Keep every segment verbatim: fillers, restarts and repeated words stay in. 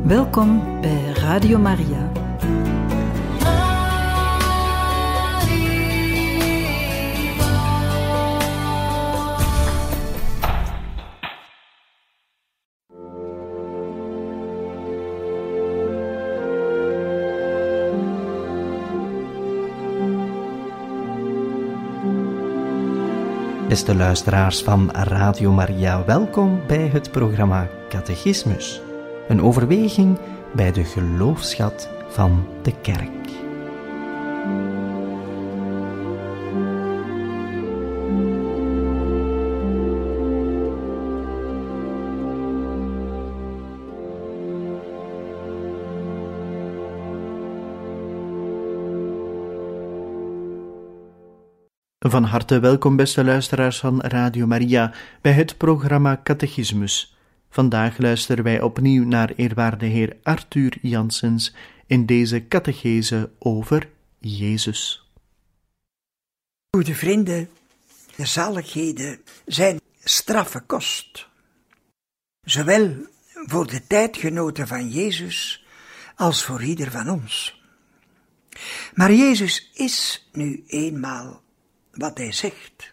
Welkom bij Radio Maria. Beste luisteraars van Radio Maria, welkom bij het programma Catechismus. Een overweging bij de geloofsschat van de kerk. Van harte welkom, beste luisteraars van Radio Maria, bij het programma Catechismus. Vandaag luisteren wij opnieuw naar eerwaarde heer Arthur Janssens in deze catechese over Jezus. Goede vrienden, de zaligheden zijn straffe kost. Zowel voor de tijdgenoten van Jezus als voor ieder van ons. Maar Jezus is nu eenmaal wat hij zegt.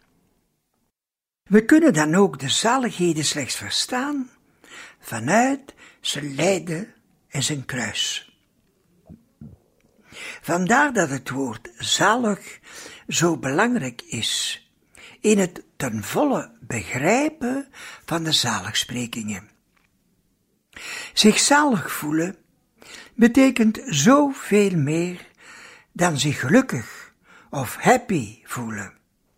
We kunnen dan ook de zaligheden slechts verstaan vanuit zijn lijden en zijn kruis. Vandaar dat het woord zalig zo belangrijk is in het ten volle begrijpen van de zaligsprekingen. Zich zalig voelen betekent zoveel meer dan zich gelukkig of happy voelen.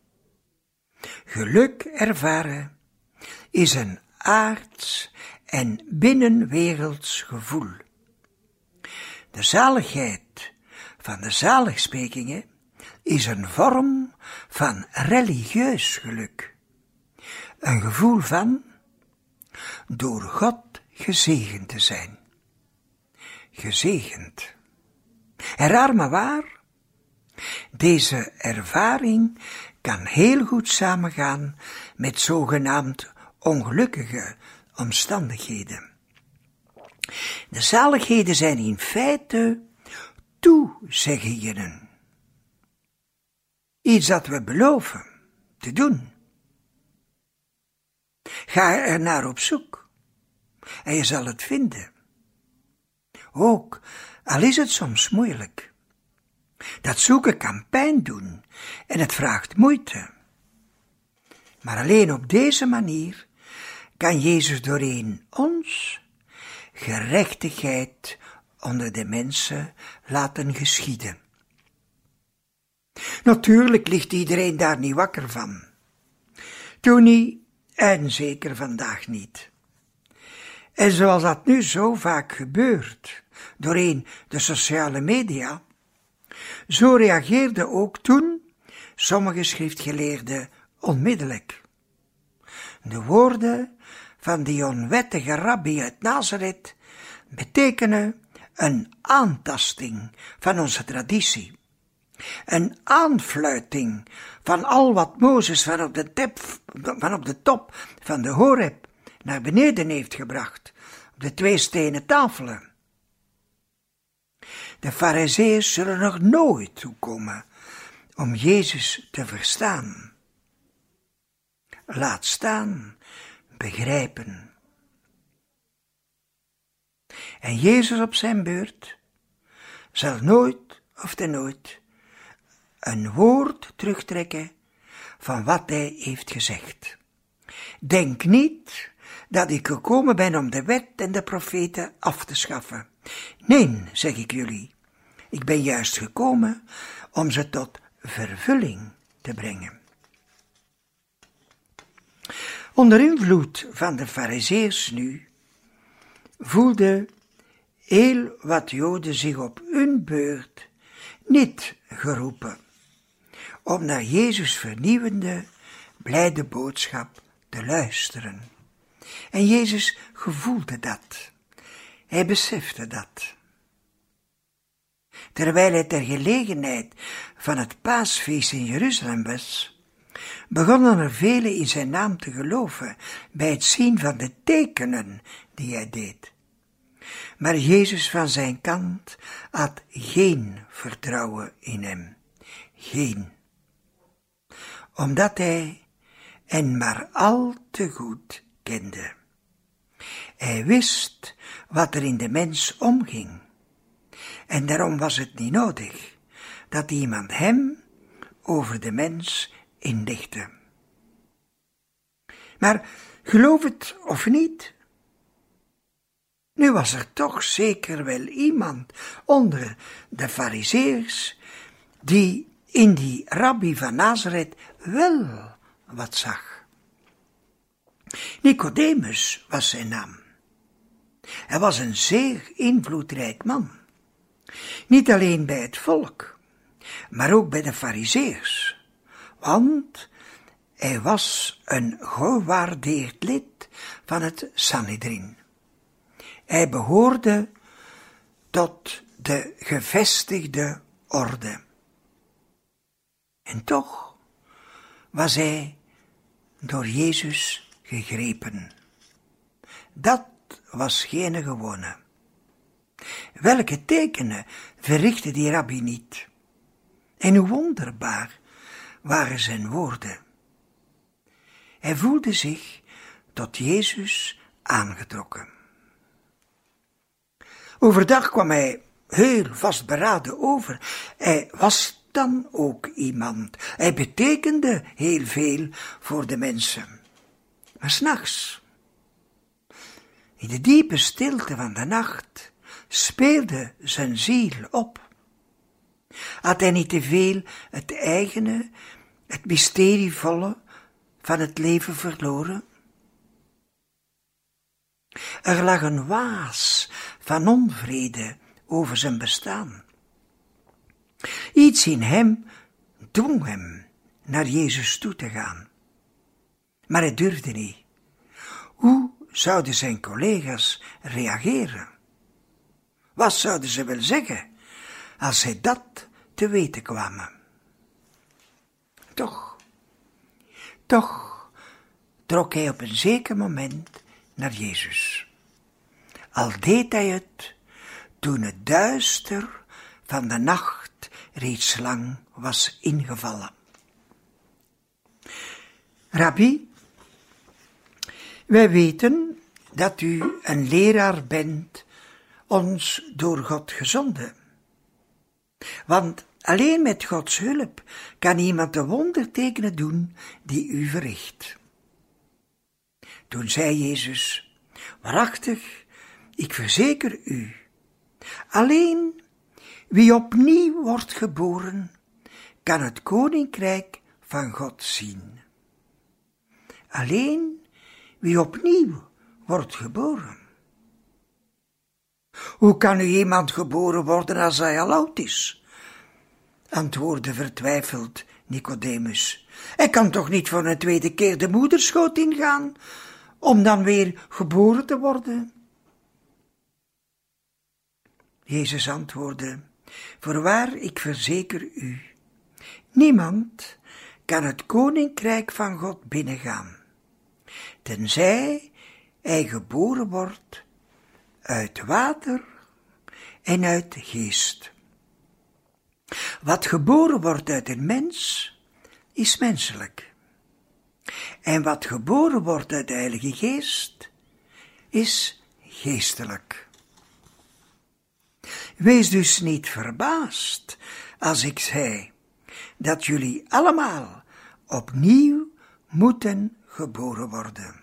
Geluk ervaren is een aards en binnenwerelds gevoel. De zaligheid van de zaligsprekingen is een vorm van religieus geluk. Een gevoel van door God gezegend te zijn. Gezegend. En raar maar waar, deze ervaring kan heel goed samengaan met zogenaamd ongelukkige omstandigheden. De zaligheden zijn in feite toezeggingen. Iets dat we beloven te doen. Ga er naar op zoek en je zal het vinden. Ook al is het soms moeilijk. Dat zoeken kan pijn doen en het vraagt moeite. Maar alleen op deze manier kan Jezus doorheen ons gerechtigheid onder de mensen laten geschieden. Natuurlijk ligt iedereen daar niet wakker van. Toen niet en zeker vandaag niet. En zoals dat nu zo vaak gebeurt doorheen de sociale media, zo reageerden ook toen sommige schriftgeleerden onmiddellijk. De woorden van die onwettige rabbi uit Nazareth betekenen een aantasting van onze traditie. Een aanfluiting van al wat Mozes van op de, tep, van op de top van de Horeb naar beneden heeft gebracht, op de twee stenen tafelen. De Farizeeërs zullen nog nooit toekomen om Jezus te verstaan. Laat staan, begrijpen. En Jezus op zijn beurt zal nooit of ten nooit een woord terugtrekken van wat hij heeft gezegd. Denk niet dat ik gekomen ben om de wet en de profeten af te schaffen. Nee, zeg ik jullie, ik ben juist gekomen om ze tot vervulling te brengen. Onder invloed van de Farizeeërs nu voelden heel wat Joden zich op hun beurt niet geroepen om naar Jezus' vernieuwende, blijde boodschap te luisteren. En Jezus gevoelde dat. Hij besefte dat. Terwijl hij ter gelegenheid van het paasfeest in Jeruzalem was, begonnen er velen in zijn naam te geloven bij het zien van de tekenen die hij deed. Maar Jezus van zijn kant had geen vertrouwen in hem. Geen. Omdat hij hen maar al te goed kende. Hij wist wat er in de mens omging. En daarom was het niet nodig dat iemand hem over de mens inlichtte. Maar geloof het of niet, nu was er toch zeker wel iemand onder de Farizeeërs die in die rabbi van Nazareth wel wat zag. Nicodemus was zijn naam. Hij was een zeer invloedrijk man. Niet alleen bij het volk, maar ook bij de Farizeeërs, want hij was een gewaardeerd lid van het Sanhedrin. Hij behoorde tot de gevestigde orde. En toch was hij door Jezus gegrepen. Dat was geen gewone. Welke tekenen verrichtte die rabbi niet? En hoe wonderbaar waren zijn woorden. Hij voelde zich tot Jezus aangetrokken. Overdag kwam hij heel vastberaden over. Hij was dan ook iemand. Hij betekende heel veel voor de mensen. Maar 's nachts, in de diepe stilte van de nacht, speelde zijn ziel op. Had hij niet te veel het eigene, het mysterievolle van het leven verloren? Er lag een waas van onvrede over zijn bestaan. Iets in hem dwong hem naar Jezus toe te gaan. Maar hij durfde niet. Hoe zouden zijn collega's reageren? Wat zouden ze wel zeggen als zij dat te weten kwamen? Toch, toch trok hij op een zeker moment naar Jezus. Al deed hij het toen het duister van de nacht reeds lang was ingevallen. Rabbi, wij weten dat u een leraar bent, ons door God gezonden. Want alleen met Gods hulp kan iemand de wondertekenen doen die u verricht. Toen zei Jezus, waarachtig, ik verzeker u, alleen wie opnieuw wordt geboren, kan het koninkrijk van God zien. Alleen wie opnieuw wordt geboren. Hoe kan nu iemand geboren worden als hij al oud is? Antwoordde vertwijfeld Nicodemus. Hij kan toch niet voor een tweede keer de moederschoot ingaan, om dan weer geboren te worden? Jezus antwoordde, voorwaar, ik verzeker u, niemand kan het koninkrijk van God binnengaan, tenzij hij geboren wordt uit water en uit de geest. Wat geboren wordt uit een mens, is menselijk. En wat geboren wordt uit de Heilige Geest, is geestelijk. Wees dus niet verbaasd als ik zei dat jullie allemaal opnieuw moeten geboren worden.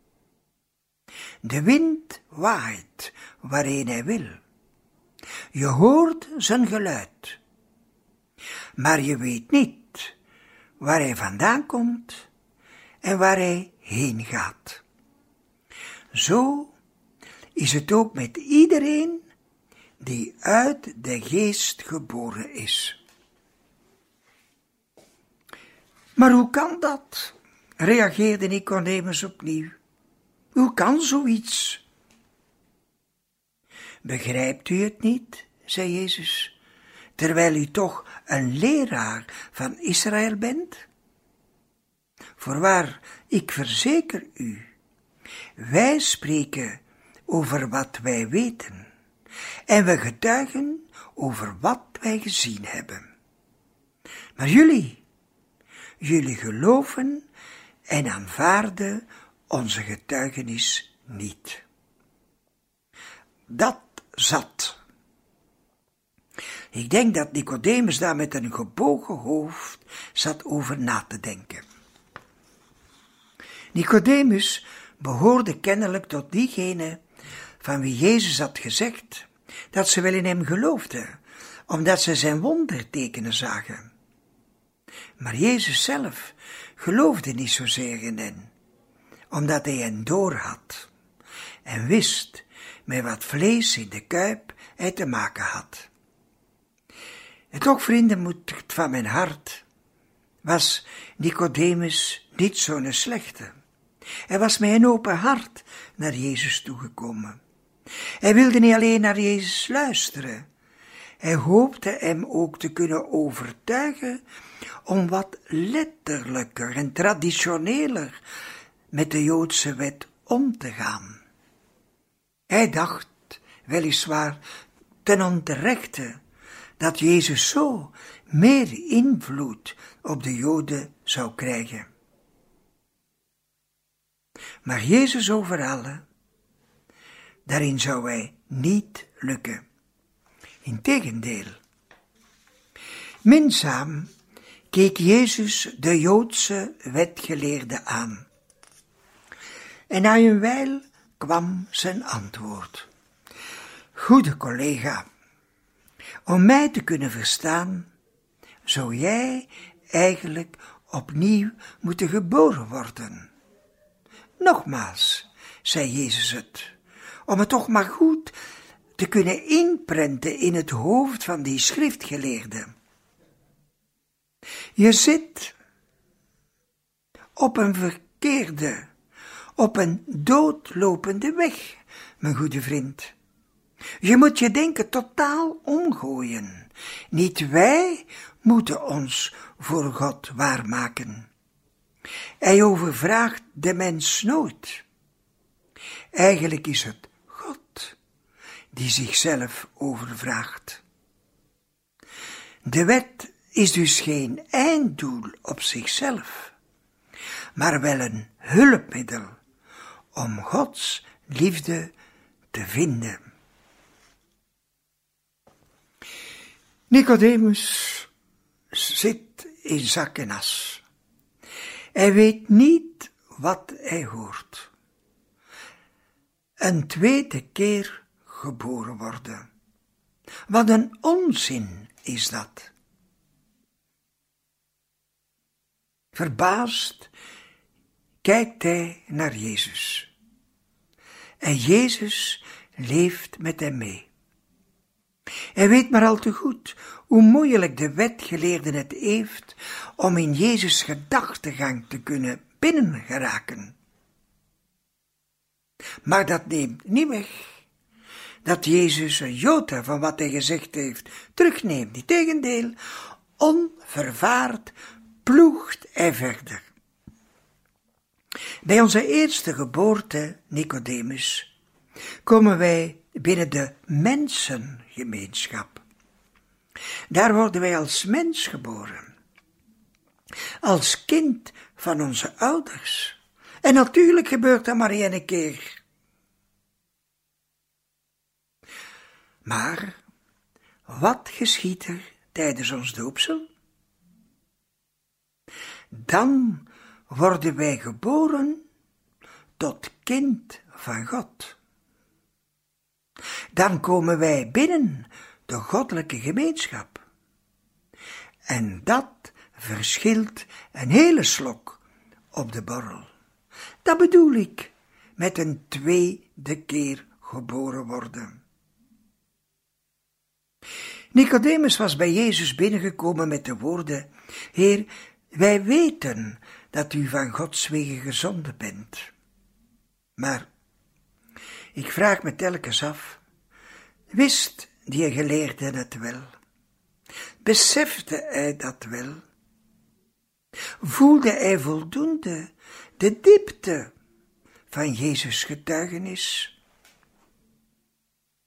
De wind waait waarheen hij wil. Je hoort zijn geluid, maar je weet niet waar hij vandaan komt en waar hij heen gaat. Zo is het ook met iedereen die uit de geest geboren is. Maar hoe kan dat? Reageerde Nicodemus opnieuw. Hoe kan zoiets? Begrijpt u het niet, zei Jezus, terwijl u toch een leraar van Israël bent? Voorwaar, ik verzeker u, wij spreken over wat wij weten en we getuigen over wat wij gezien hebben. Maar jullie, jullie geloven en aanvaarden onze getuigenis niet. Dat zat. Ik denk dat Nicodemus daar met een gebogen hoofd zat over na te denken. Nicodemus behoorde kennelijk tot diegenen van wie Jezus had gezegd dat ze wel in hem geloofden, omdat ze zijn wondertekenen zagen. Maar Jezus zelf geloofde niet zozeer in hen, omdat hij hen doorhad en wist met wat vlees in de kuip hij te maken had. En toch, vrienden, moet het van mijn hart, was Nicodemus niet zo'n slechte. Hij was met een open hart naar Jezus toegekomen. Hij wilde niet alleen naar Jezus luisteren. Hij hoopte hem ook te kunnen overtuigen om wat letterlijker en traditioneler met de Joodse wet om te gaan. Hij dacht, weliswaar ten onterechte, dat Jezus zo meer invloed op de Joden zou krijgen. Maar Jezus over alle, daarin zou hij niet lukken. Integendeel. Minzaam keek Jezus de Joodse wetgeleerde aan. En na een wijl kwam zijn antwoord. Goede collega, om mij te kunnen verstaan, zou jij eigenlijk opnieuw moeten geboren worden. Nogmaals, zei Jezus het, om het toch maar goed te kunnen inprenten in het hoofd van die schriftgeleerde. Je zit op een verkeerde, op een doodlopende weg, mijn goede vriend. Je moet je denken totaal omgooien. Niet wij moeten ons voor God waarmaken. Hij overvraagt de mens nooit. Eigenlijk is het God die zichzelf overvraagt. De wet is dus geen einddoel op zichzelf, maar wel een hulpmiddel om Gods liefde te vinden. Nicodemus zit in zak en as. Hij weet niet wat hij hoort. Een tweede keer geboren worden. Wat een onzin is dat. Verbaasd kijkt hij naar Jezus. En Jezus leeft met hem mee. Hij weet maar al te goed hoe moeilijk de wetgeleerde het heeft om in Jezus' gedachtegang te kunnen binnengeraken. Maar dat neemt niet weg dat Jezus een jota van wat hij gezegd heeft terugneemt. Integendeel, onvervaard ploegt hij verder. Bij onze eerste geboorte, Nicodemus, komen wij binnen de mensengemeenschap. Daar worden wij als mens geboren. Als kind van onze ouders. En natuurlijk gebeurt dat maar één keer. Maar wat geschiedt er tijdens ons doopsel? Dan worden wij geboren tot kind van God. Dan komen wij binnen de goddelijke gemeenschap. En dat verschilt een hele slok op de borrel. Dat bedoel ik met een tweede keer geboren worden. Nicodemus was bij Jezus binnengekomen met de woorden: Heer, wij weten dat u van Gods wegen gezonden bent. Maar ik vraag me telkens af, wist die geleerde het wel? Besefte hij dat wel? Voelde hij voldoende de diepte van Jezus' getuigenis?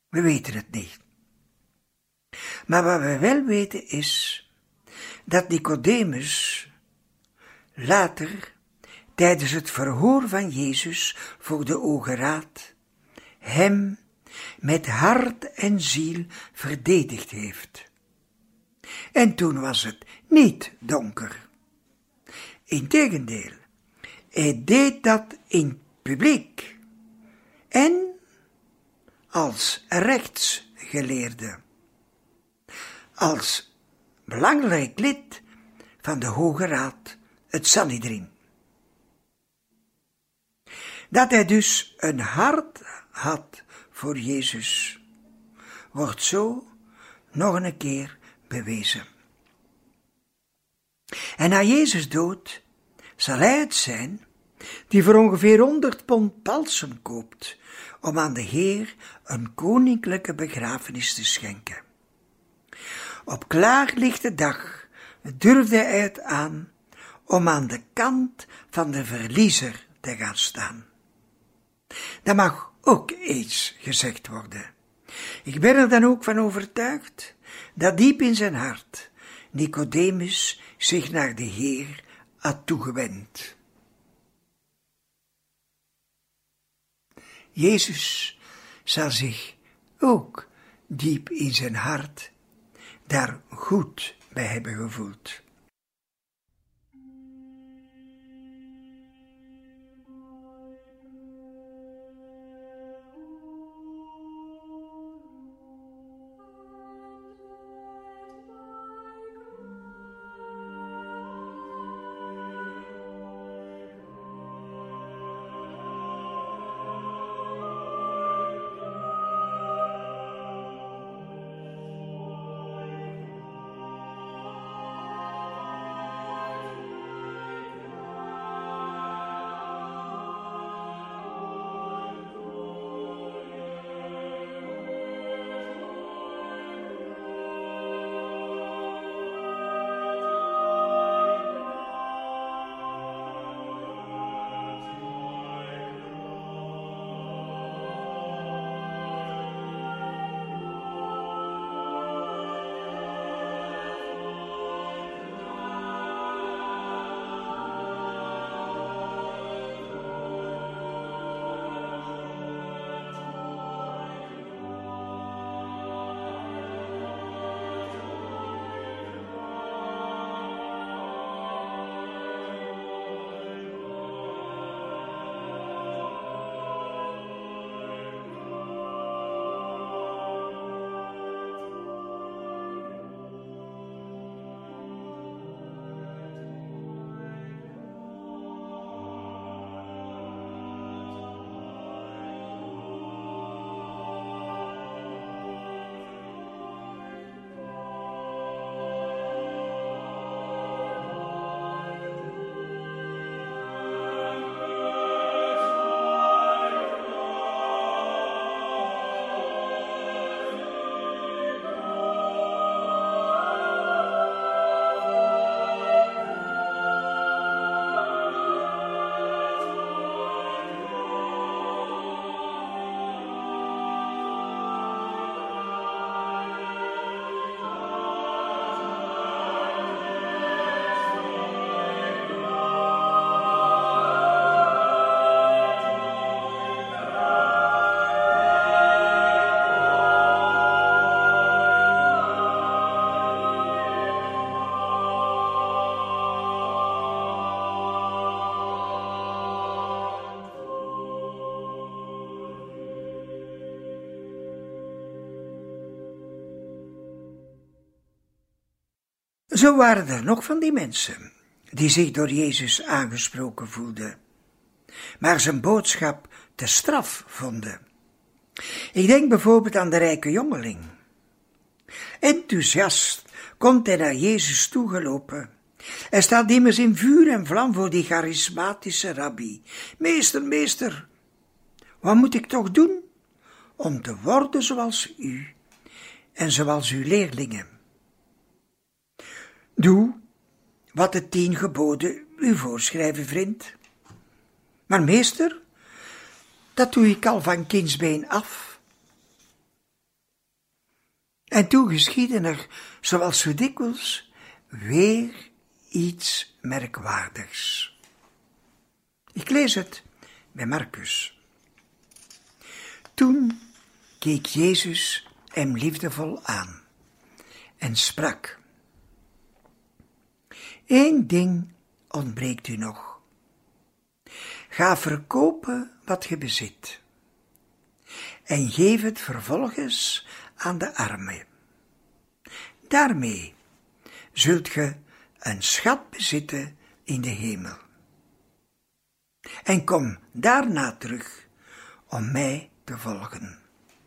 We weten het niet. Maar wat we wel weten is dat Nicodemus later, tijdens het verhoor van Jezus voor de Hoge Raad, hem met hart en ziel verdedigd heeft. En toen was het niet donker. Integendeel, hij deed dat in publiek en als rechtsgeleerde, als belangrijk lid van de Hoge Raad, het Sanhedrin. Dat hij dus een hart had voor Jezus, wordt zo nog een keer bewezen. En na Jezus dood zal hij het zijn die voor ongeveer honderd pond balsem koopt om aan de Heer een koninklijke begrafenis te schenken. Op klaarlichte dag durfde hij het aan om aan de kant van de verliezer te gaan staan. Dat mag ook eens gezegd worden. Ik ben er dan ook van overtuigd dat diep in zijn hart Nicodemus zich naar de Heer had toegewend. Jezus zal zich ook diep in zijn hart daar goed bij hebben gevoeld. Zo waren er nog van die mensen die zich door Jezus aangesproken voelden, maar zijn boodschap te straf vonden. Ik denk bijvoorbeeld aan de rijke jongeling. Enthousiast komt hij naar Jezus toegelopen. Hij staat immers in vuur en vlam voor die charismatische rabbi. Meester, meester, wat moet ik toch doen om te worden zoals u en zoals uw leerlingen? Doe wat de tien geboden u voorschrijven, vriend. Maar meester, dat doe ik al van kindsbeen af. En toen geschiedde er, zoals zo dikwijls, weer iets merkwaardigs. Ik lees het bij Marcus. Toen keek Jezus hem liefdevol aan en sprak: Eén ding ontbreekt u nog. Ga verkopen wat je bezit en geef het vervolgens aan de armen. Daarmee zult ge een schat bezitten in de hemel. En kom daarna terug om mij te volgen.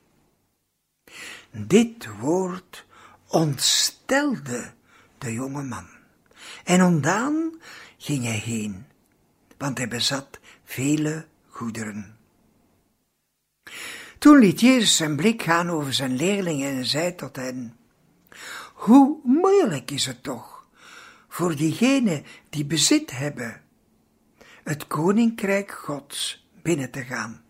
Dit woord ontstelde de jonge man. En ontdaan ging hij heen, want hij bezat vele goederen. Toen liet Jezus zijn blik gaan over zijn leerlingen en zei tot hen: Hoe moeilijk is het toch voor diegenen die bezit hebben, het koninkrijk Gods binnen te gaan.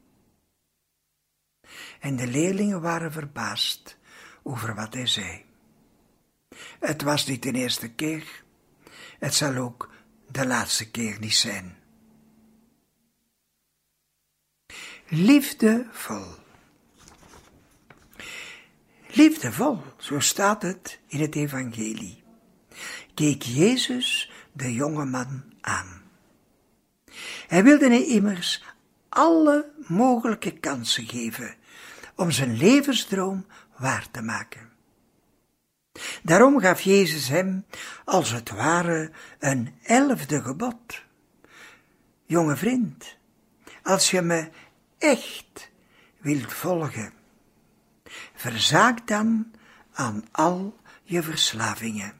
En de leerlingen waren verbaasd over wat hij zei. Het was niet de eerste keer, het zal ook de laatste keer niet zijn. Liefdevol. Liefdevol, zo staat het in het evangelie, keek Jezus de jonge man aan. Hij wilde hem immers alle mogelijke kansen geven om zijn levensdroom waar te maken. Daarom gaf Jezus hem, als het ware, een elfde gebod. Jonge vriend, als je me echt wilt volgen, verzaak dan aan al je verslavingen.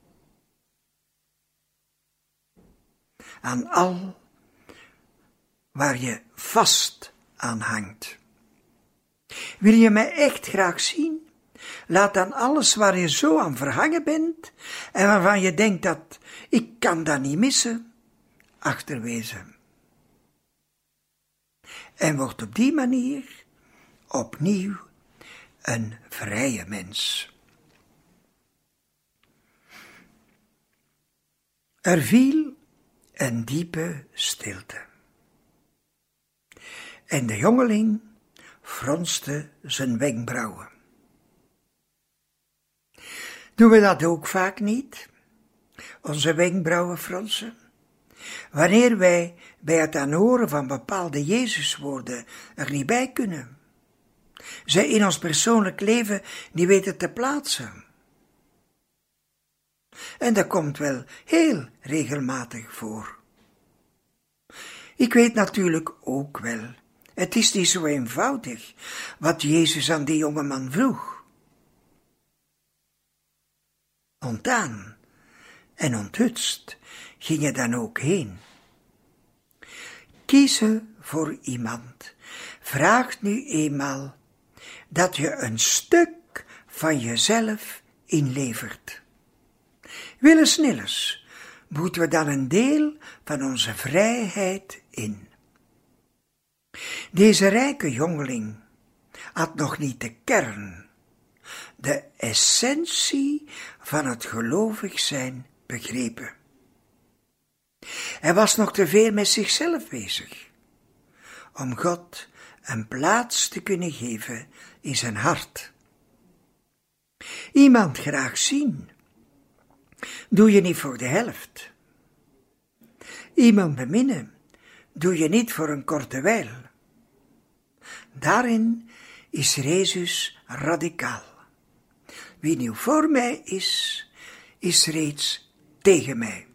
Aan al waar je vast aan hangt. Wil je mij echt graag zien? Laat dan alles waar je zo aan verhangen bent en waarvan je denkt dat ik kan dat niet missen, achterwezen. En word op die manier opnieuw een vrije mens. Er viel een diepe stilte. En de jongeling fronste zijn wenkbrauwen. Doen we dat ook vaak niet? Onze wenkbrauwen fronsen? Wanneer wij bij het aanhoren van bepaalde Jezuswoorden er niet bij kunnen. Zij in ons persoonlijk leven niet weten te plaatsen. En dat komt wel heel regelmatig voor. Ik weet natuurlijk ook wel, het is niet zo eenvoudig wat Jezus aan die jonge man vroeg. Ontdaan en onthutst ging hij dan ook heen. Kiezen voor iemand vraagt nu eenmaal dat je een stuk van jezelf inlevert. Willens nillens moeten we dan een deel van onze vrijheid in. Deze rijke jongeling had nog niet de kern, de essentie van het gelovig zijn begrepen. Hij was nog te veel met zichzelf bezig, om God een plaats te kunnen geven in zijn hart. Iemand graag zien, doe je niet voor de helft. Iemand beminnen, doe je niet voor een korte wijl. Daarin is Jezus radicaal. Wie nu voor mij is, is reeds tegen mij.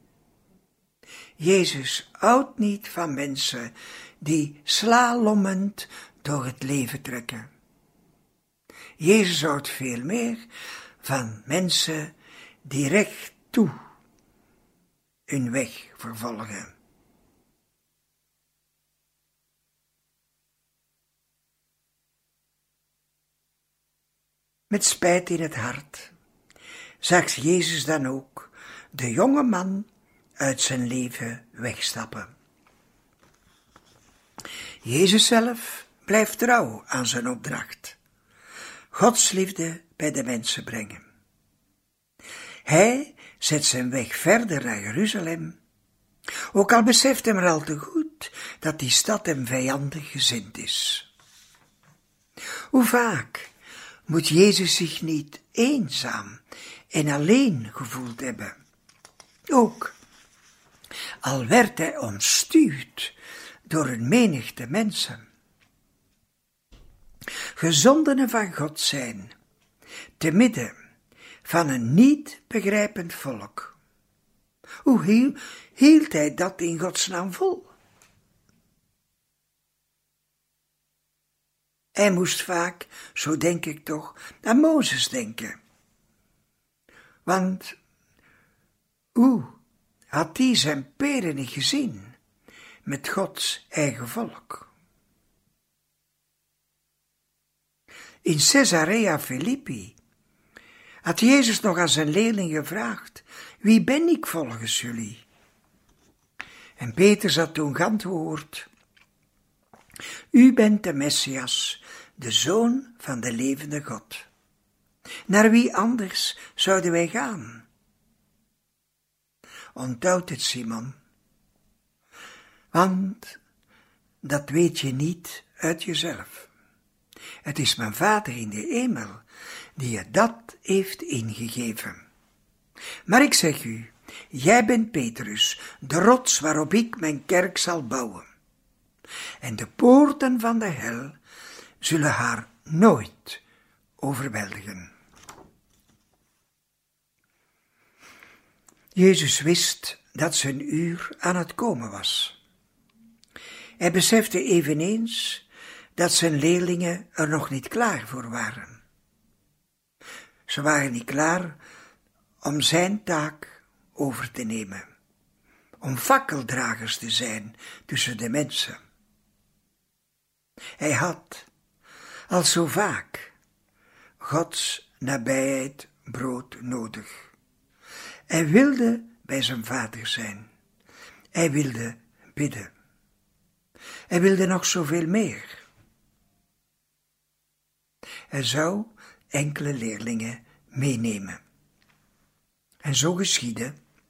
Jezus houdt niet van mensen die slalommend door het leven trekken. Jezus houdt veel meer van mensen die recht toe hun weg vervolgen. Met spijt in het hart zag Jezus dan ook de jonge man uit zijn leven wegstappen. Jezus zelf blijft trouw aan zijn opdracht. Gods liefde bij de mensen brengen. Hij zet zijn weg verder naar Jeruzalem, ook al beseft hij maar al te goed dat die stad hem vijandig gezind is. Hoe vaak moet Jezus zich niet eenzaam en alleen gevoeld hebben? Ook al werd hij omstuwd door een menigte mensen. Gezondenen van God zijn, te midden van een niet begrijpend volk. Hoe hield, hield hij dat in Gods naam vol? Hij moest vaak, zo denk ik toch, aan Mozes denken. Want hoe had hij zijn peren niet gezien met Gods eigen volk? In Caesarea Philippi had Jezus nog aan zijn leerlingen gevraagd: wie ben ik volgens jullie? En Petrus had toen geantwoord: u bent de Messias, de Zoon van de levende God. Naar wie anders zouden wij gaan? Onthoud het, Simon, want dat weet je niet uit jezelf. Het is mijn Vader in de hemel die je dat heeft ingegeven. Maar ik zeg u, jij bent Petrus, de rots waarop ik mijn kerk zal bouwen. En de poorten van de hel zullen haar nooit overweldigen. Jezus wist dat zijn uur aan het komen was. Hij besefte eveneens dat zijn leerlingen er nog niet klaar voor waren. Ze waren niet klaar om zijn taak over te nemen, om fakkeldragers te zijn tussen de mensen. Hij had, als zo vaak, Gods nabijheid brood nodig. Hij wilde bij zijn Vader zijn. Hij wilde bidden. Hij wilde nog zoveel meer. Hij zou enkele leerlingen meenemen. En zo geschiedde.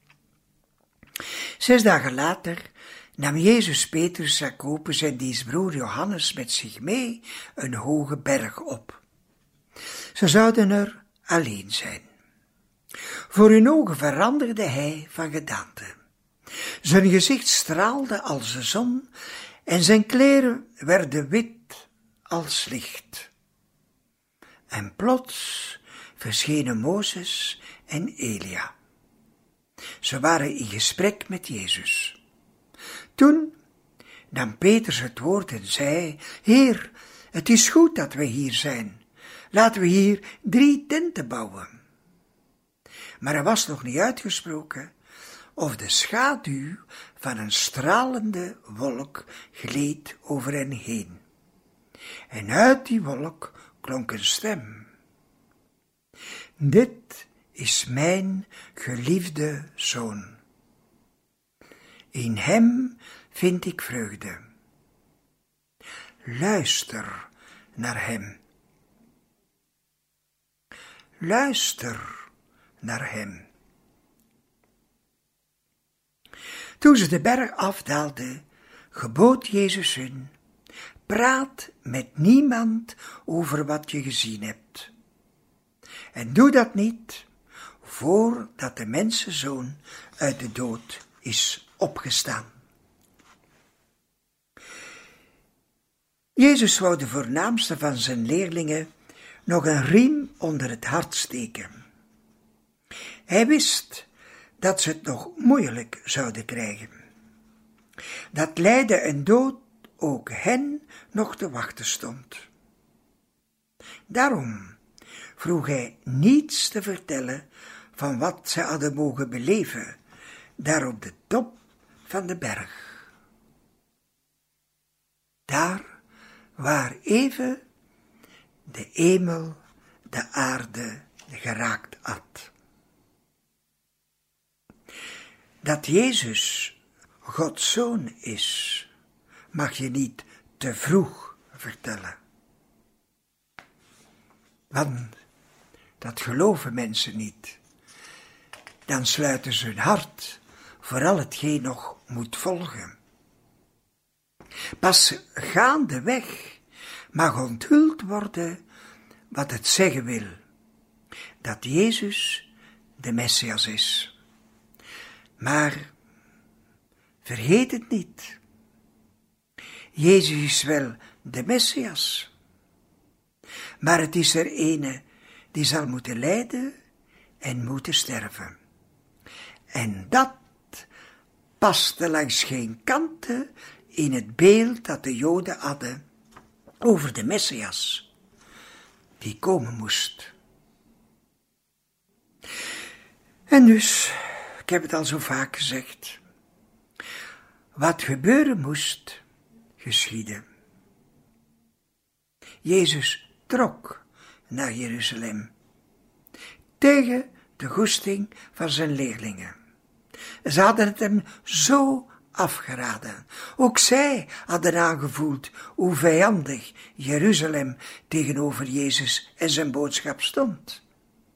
Zes dagen later nam Jezus Petrus, Jacobus en diens broer Johannes met zich mee een hoge berg op. Ze zouden er alleen zijn. Voor hun ogen veranderde hij van gedaante. Zijn gezicht straalde als de zon en zijn kleren werden wit als licht. En plots verschenen Mozes en Elia. Ze waren in gesprek met Jezus. Toen nam Petrus het woord en zei: Heer, het is goed dat we hier zijn. Laten we hier drie tenten bouwen. Maar hij was nog niet uitgesproken of de schaduw van een stralende wolk gleed over hen heen. En uit die wolk klonk een stem: dit is mijn geliefde zoon. In hem vind ik vreugde. Luister naar hem. Luister naar hem. Toen ze de berg afdaalden, gebood Jezus hun: praat met niemand over wat je gezien hebt. En doe dat niet voordat de mensenzoon uit de dood is opgestaan. Jezus wou de voornaamste van zijn leerlingen nog een riem onder het hart steken. Hij wist dat ze het nog moeilijk zouden krijgen. Dat lijden en dood ook hen nog te wachten stond. Daarom vroeg hij niets te vertellen van wat ze hadden mogen beleven, daar op de top van de berg. Daar waar even de hemel de aarde geraakt had. Dat Jezus Gods Zoon is, mag je niet te vroeg vertellen. Want dat geloven mensen niet. Dan sluiten ze hun hart voor al hetgeen nog moet volgen. Pas gaandeweg mag onthuld worden wat het zeggen wil, dat Jezus de Messias is. Maar vergeet het niet, Jezus is wel de Messias, maar het is er ene die zal moeten lijden en moeten sterven. En dat paste langs geen kanten in het beeld dat de Joden hadden over de Messias, die komen moest. En dus, ik heb het al zo vaak gezegd, wat gebeuren moest, geschiedde. Jezus trok naar Jeruzalem, tegen de goesting van zijn leerlingen. Ze hadden het hem zo afgeraden. Ook zij hadden aangevoeld hoe vijandig Jeruzalem tegenover Jezus en zijn boodschap stond.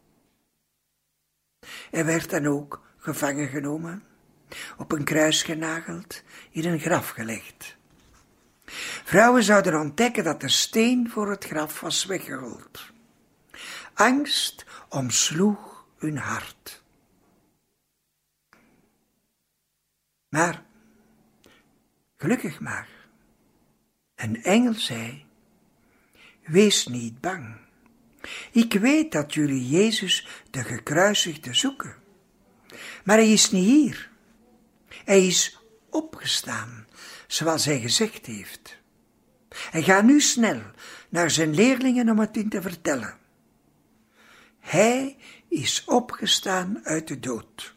Hij werd dan ook gevangen genomen, op een kruis genageld, in een graf gelegd. Vrouwen zouden ontdekken dat de steen voor het graf was weggerold. Angst omsloeg hun hart. Maar, gelukkig maar, een engel zei: wees niet bang. Ik weet dat jullie Jezus de gekruisigde zoeken. Maar hij is niet hier. Hij is opgestaan, zoals hij gezegd heeft. En ga nu snel naar zijn leerlingen om het in te vertellen. Hij is opgestaan uit de dood.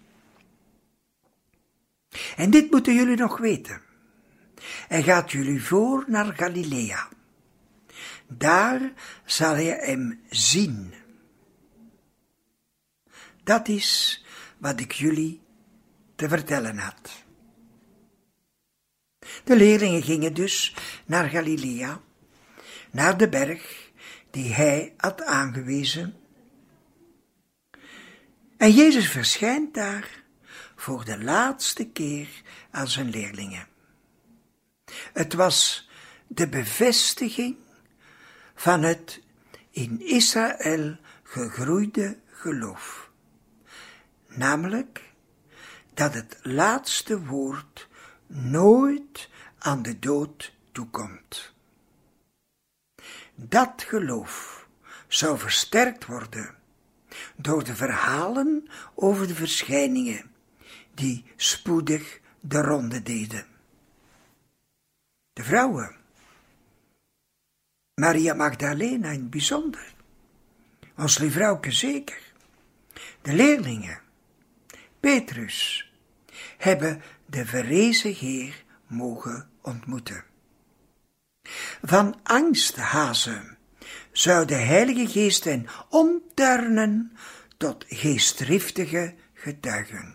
En dit moeten jullie nog weten. Hij gaat jullie voor naar Galilea. Daar zal je hem zien. Dat is wat ik jullie te vertellen had. De leerlingen gingen dus naar Galilea, naar de berg die hij had aangewezen. En Jezus verschijnt daar voor de laatste keer aan zijn leerlingen. Het was de bevestiging van het in Israël gegroeide geloof. Namelijk dat het laatste woord nooit aan de dood toekomt. Dat geloof zou versterkt worden door de verhalen over de verschijningen die spoedig de ronde deden. De vrouwen, Maria Magdalena in het bijzonder, ons lievrouwke zeker, de leerlingen, Petrus, hebben de verrezen Heer mogen ontmoeten. Van angsthazen zou de Heilige Geest hen omturnen tot geestdriftige getuigen.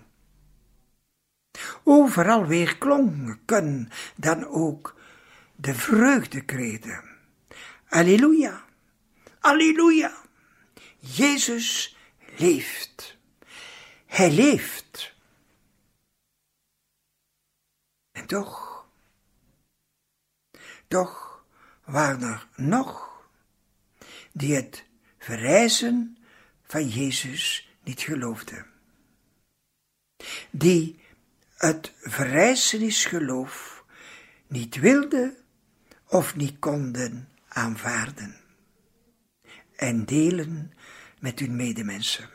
Overal weer klonken dan ook de vreugdekreten. Alleluia, alleluia, Jezus leeft. Hij leeft. En toch, toch waren er nog die het verrijzen van Jezus niet geloofden. Die het verrijzenisgeloof niet wilden of niet konden aanvaarden en delen met hun medemensen.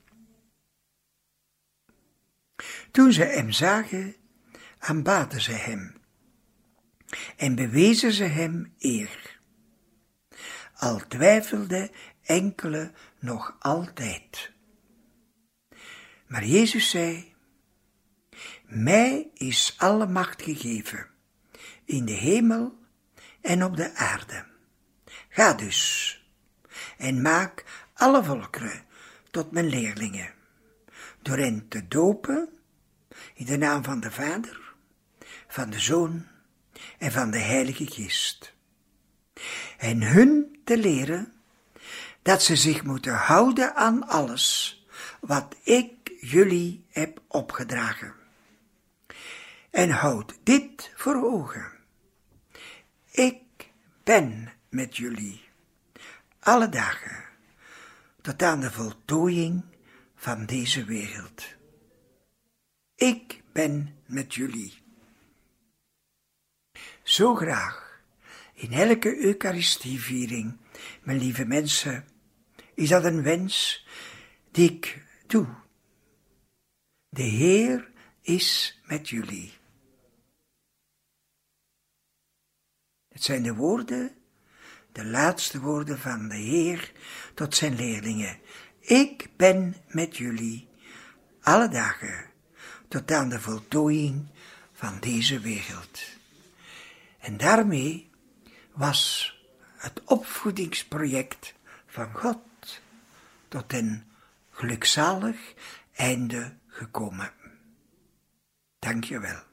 Toen ze hem zagen, aanbaden ze hem en bewezen ze hem eer. Al twijfelden enkele nog altijd. Maar Jezus zei: mij is alle macht gegeven, in de hemel en op de aarde. Ga dus en maak alle volkeren tot mijn leerlingen, door hen te dopen in de naam van de Vader, van de Zoon en van de Heilige Geest. En hun te leren dat ze zich moeten houden aan alles wat ik jullie heb opgedragen. En houd dit voor ogen. Ik ben met jullie alle dagen tot aan de voltooiing van deze wereld. Ik ben met jullie. Zo graag in elke Eucharistieviering, mijn lieve mensen, is dat een wens die ik doe. De Heer is met jullie. Het zijn de woorden, de laatste woorden van de Heer tot zijn leerlingen. Ik ben met jullie alle dagen tot aan de voltooiing van deze wereld. En daarmee was het opvoedingsproject van God tot een gelukzalig einde gekomen. Dank je wel.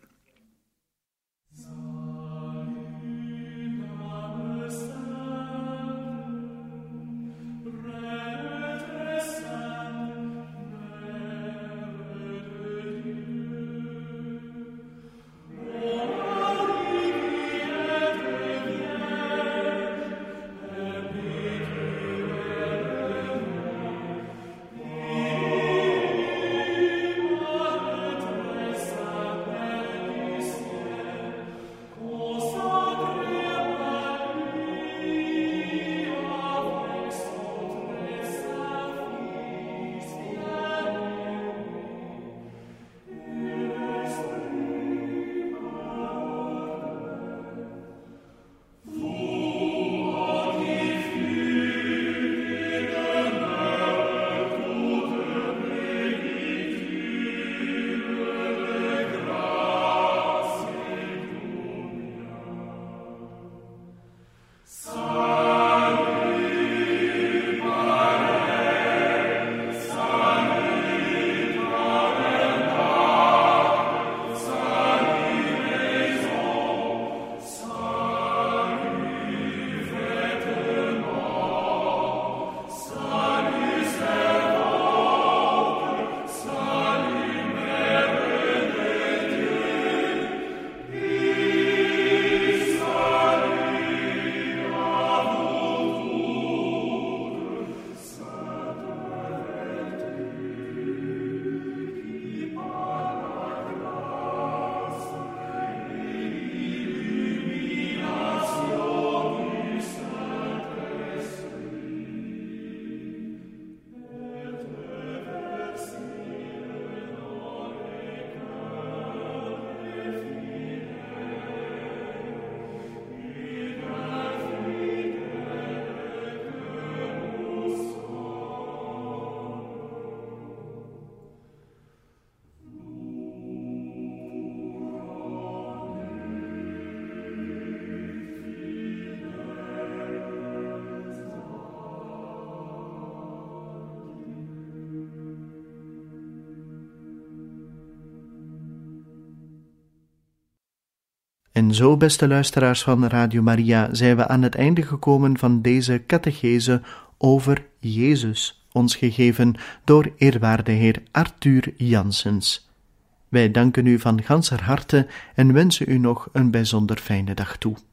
En zo, beste luisteraars van Radio Maria, zijn we aan het einde gekomen van deze catechese over Jezus, ons gegeven door eerwaarde Heer Arthur Janssens. Wij danken u van ganser harte en wensen u nog een bijzonder fijne dag toe.